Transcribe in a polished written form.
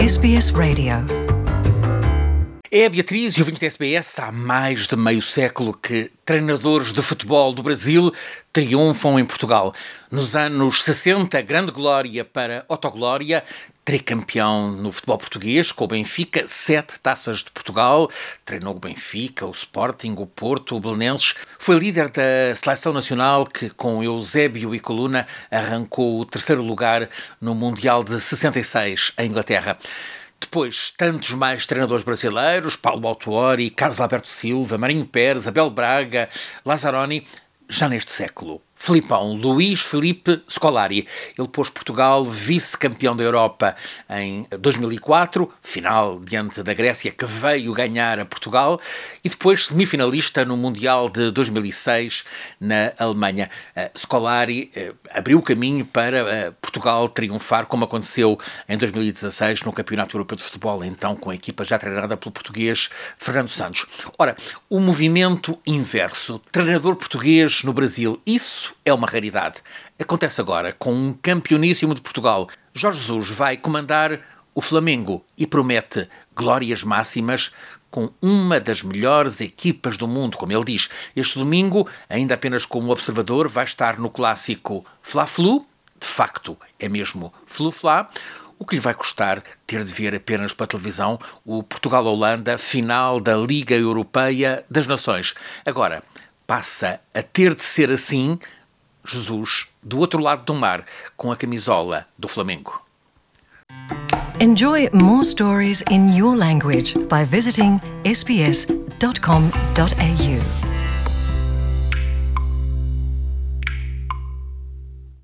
SBS Radio. É a Beatriz e ouvintes da SBS há mais de meio século que treinadores de futebol do Brasil triunfam em Portugal. Nos anos 60, grande glória para Otto Glória, tricampeão no futebol português, com o Benfica, 7 taças de Portugal, treinou o Benfica, o Sporting, o Porto, o Belenenses, foi líder da seleção nacional que, com Eusébio e Coluna, arrancou o terceiro lugar no Mundial de 66 em Inglaterra. Depois, tantos mais treinadores brasileiros, Paulo Autuori, Carlos Alberto Silva, Marinho Pérez, Abel Braga, Lazzaroni, já neste século. Filipão, Luís Filipe Scolari. Ele pôs Portugal vice-campeão da Europa em 2004, final diante da Grécia, que veio ganhar a Portugal, e depois semifinalista no Mundial de 2006 na Alemanha. Scolari abriu o caminho para Portugal triunfar, como aconteceu em 2016 no Campeonato Europeu de Futebol, então com a equipa já treinada pelo português Fernando Santos. Ora, o movimento inverso, treinador português no Brasil, isso é uma raridade. Acontece agora com um campeoníssimo de Portugal. Jorge Jesus vai comandar o Flamengo e promete glórias máximas com uma das melhores equipas do mundo, como ele diz. Este domingo, ainda apenas como observador, vai estar no clássico Fla-Flu, de facto é mesmo Flu-Fla, o que lhe vai custar ter de ver apenas pela televisão o Portugal-Holanda, final da Liga Europeia das Nações. Agora, passa a ter de ser assim Jesus do outro lado do mar, com a camisola do Flamengo. Enjoy more stories in your language by visiting sbs.com.au.